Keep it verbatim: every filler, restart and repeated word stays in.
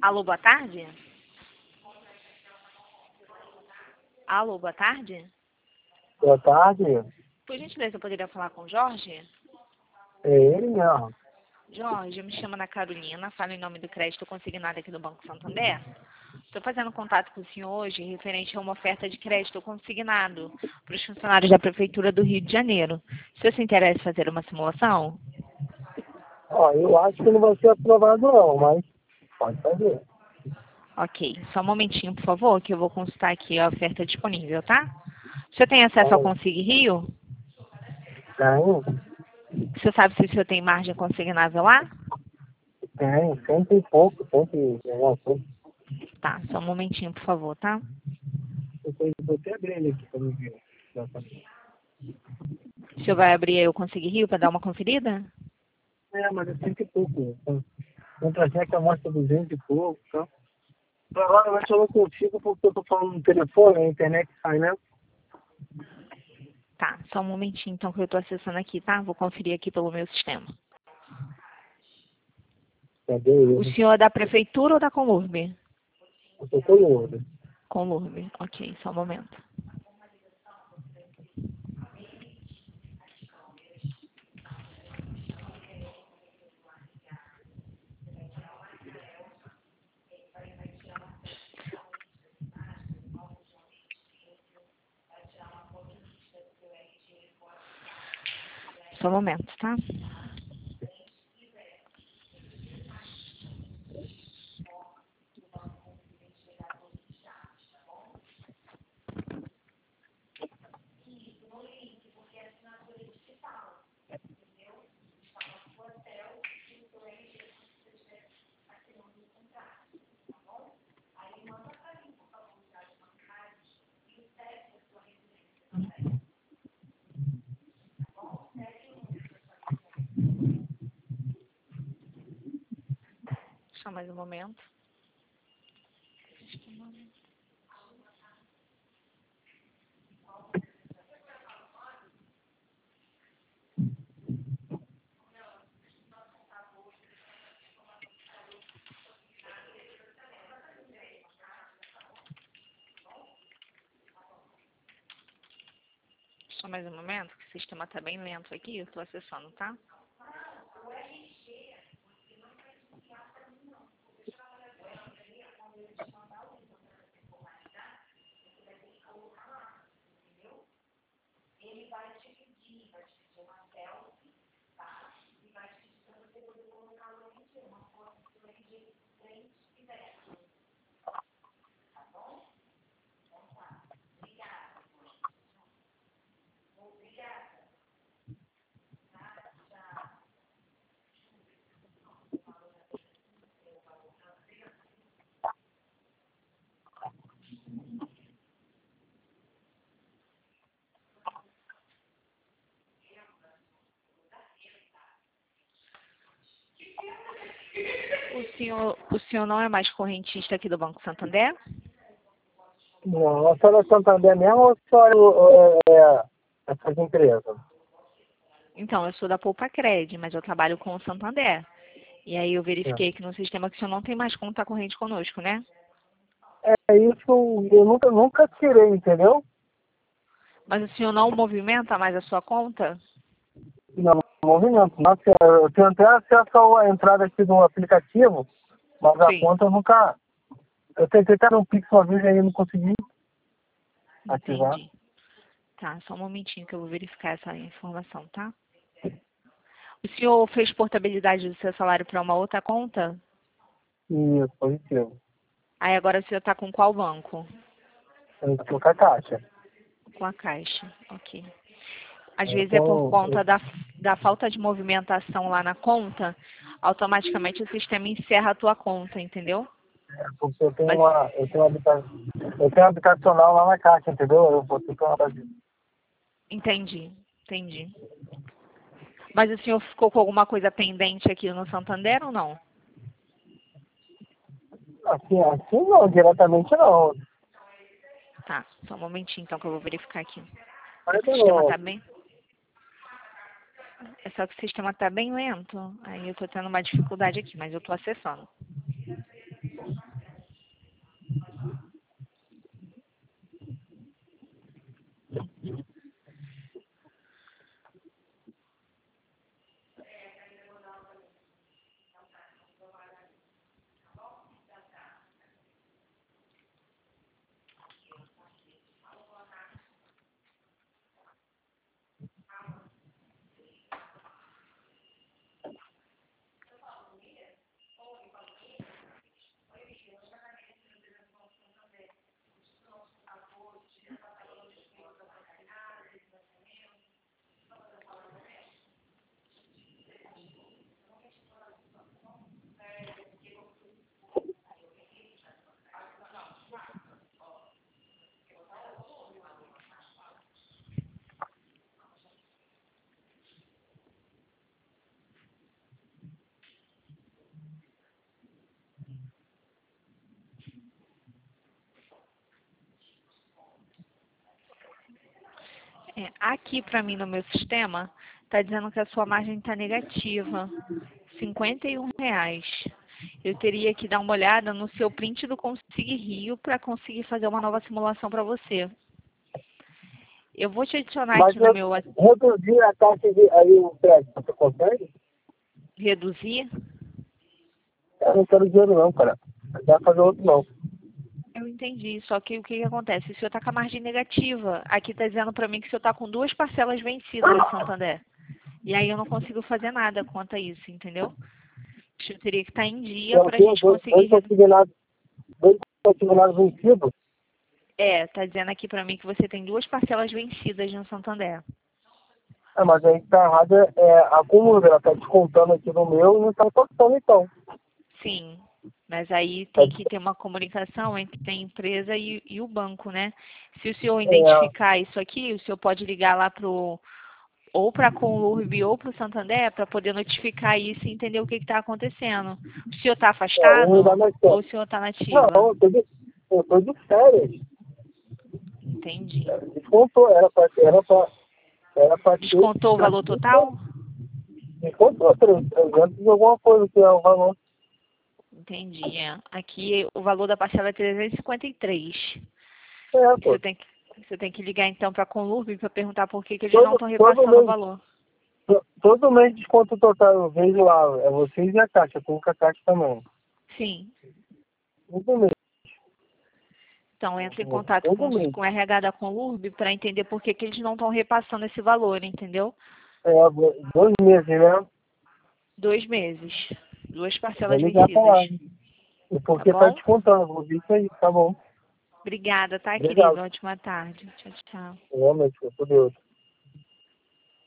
Alô, boa tarde? Alô, boa tarde? Boa tarde. Por gentileza, eu poderia falar com o Jorge? É ele mesmo. Jorge, eu me chamo Ana Carolina, falo em nome do crédito consignado aqui do Banco Santander. Estou fazendo contato com o senhor hoje referente a uma oferta de crédito consignado para os funcionários da Prefeitura do Rio de Janeiro. O senhor se interessa em fazer uma simulação? Ó, eu acho que não vai ser aprovado não, mas pode fazer. Ok, só um momentinho, por favor, que eu vou consultar aqui a oferta disponível, tá? O senhor tem acesso ao Então, Consig Rio? tem, O senhor sabe se o senhor tem margem consignável lá? tem, cento e pouco, cento e alguma coisa. Tá, só um momentinho, por favor, tá? Depois eu vou até abrir ele aqui pra me ver. O senhor vai abrir aí o Consig Rio para dar uma conferida? É, mas é cento e pouco. Contra-cheque mostra duzentos e pouco, então. Provavelmente eu não consigo porque eu tô falando no telefone, a internet sai, né? Tá, só um momentinho então que eu tô acessando aqui, tá? Vou conferir aqui pelo meu sistema. Cadê O ele? senhor é da Prefeitura ou da Conlurb? Eu tô com outro. Conlurb, ok, só um momento. Só um momento, tá? Só mais um momento. Só mais um momento, que o sistema tá bem lento aqui, eu tô acessando, tá? O senhor, o senhor não é mais correntista aqui do Banco Santander? Não, a senhora é Santander mesmo ou a senhora é, é essas empresas? Então, eu sou da Poupa Cred, mas eu trabalho com o Santander. E aí eu É. verifiquei aqui no sistema que o senhor não tem mais conta corrente conosco, né? É isso, eu nunca, nunca tirei, entendeu? Mas o senhor não movimenta mais a sua conta? Não, movimento. Nossa, eu tenho até acesso à entrada aqui do aplicativo, mas a Sim, conta eu nunca. Eu tentei até no Pix uma vez e aí não consegui ativar. entendi. Tá, só um momentinho que eu vou verificar essa informação, tá? O senhor fez portabilidade do seu salário para uma outra conta? Isso, positivo. Aí agora o senhor está com qual banco? Eu tô com a caixa. Com a Caixa, ok. Às Eu vezes é por tenho, conta da, da falta de movimentação lá na conta, automaticamente o sistema encerra a tua conta, entendeu? porque eu tenho Mas uma. Eu tenho uma habita- eu tenho um habitacional lá na caixa, entendeu? Eu vou ter que uma. entendi, entendi. Mas o senhor ficou com alguma coisa pendente aqui no Santander ou não? Assim, assim não, diretamente não. Tá, só um momentinho então que eu vou verificar aqui. O Ainda sistema não. tá bem. É só que o sistema tá bem lento. Aí eu tô tendo uma dificuldade aqui, mas eu tô acessando. É, aqui para mim no meu sistema, está dizendo que a sua margem está negativa, cinquenta e um reais. Eu teria que dar uma olhada no seu print do Consig Rio para conseguir fazer uma nova simulação para você. Eu vou te adicionar Mas aqui no eu meu reduzir a taxa de aí o crédito, você consegue? reduzir. Eu não quero dinheiro não, cara. Não dá pra fazer outro não. Eu entendi, só que o que, que acontece? O senhor está com a margem negativa. Aqui está dizendo para mim que o senhor está com duas parcelas vencidas no Santander. E aí eu não consigo fazer nada quanto a isso, entendeu? O senhor teria que estar em dia Eu para a tenho gente dois, conseguir... dois redu- consignados, dois consignados vencidos. É, está dizendo aqui para mim que você tem duas parcelas vencidas no Santander. É, mas aí tá errado, é, é, a Comurb, ela tá descontando aqui no meu e não tá tocando então. Sim, mas aí tem que ter uma comunicação entre a empresa e, e o banco, né? Se o senhor É, identificar isso aqui, o senhor pode ligar lá pro ou para a Conurb ou para o Santander para poder notificar isso e entender o que está acontecendo. O senhor está é, um ainda afastado mais ou o tempo. senhor está Não, nativa? eu tô de, eu tô de férias. Entendi. Descontou, era pra, era pra, era pra ter, Descontou o valor total? descontou trezentos e alguma coisa que é o valor. Entendi. É. Aqui o valor da parcela é trezentos e cinquenta e três. É, Você pô. tem que, você tem que ligar então para a Conurb para perguntar por que, que eles não Todo, estão todo repassando o mês, valor. to- todo mês desconto total, eu vejo lá, é vocês e a Caixa, eu tô com a Caixa também. Sim. Todo mês, Então, entre em contato todo com, os- mês. com o R H da Conurb para entender por que, que eles não estão repassando esse valor, entendeu? É, dois meses, né? Dois meses. Duas Vou parcelas ligar pra vencidas. lá. E Tá porque tá bom? descontando, vou ver isso aí, tá bom. Obrigada, tá, Obrigado. querido? Ótima tarde. Tchau, tchau. Realmente, por Deus.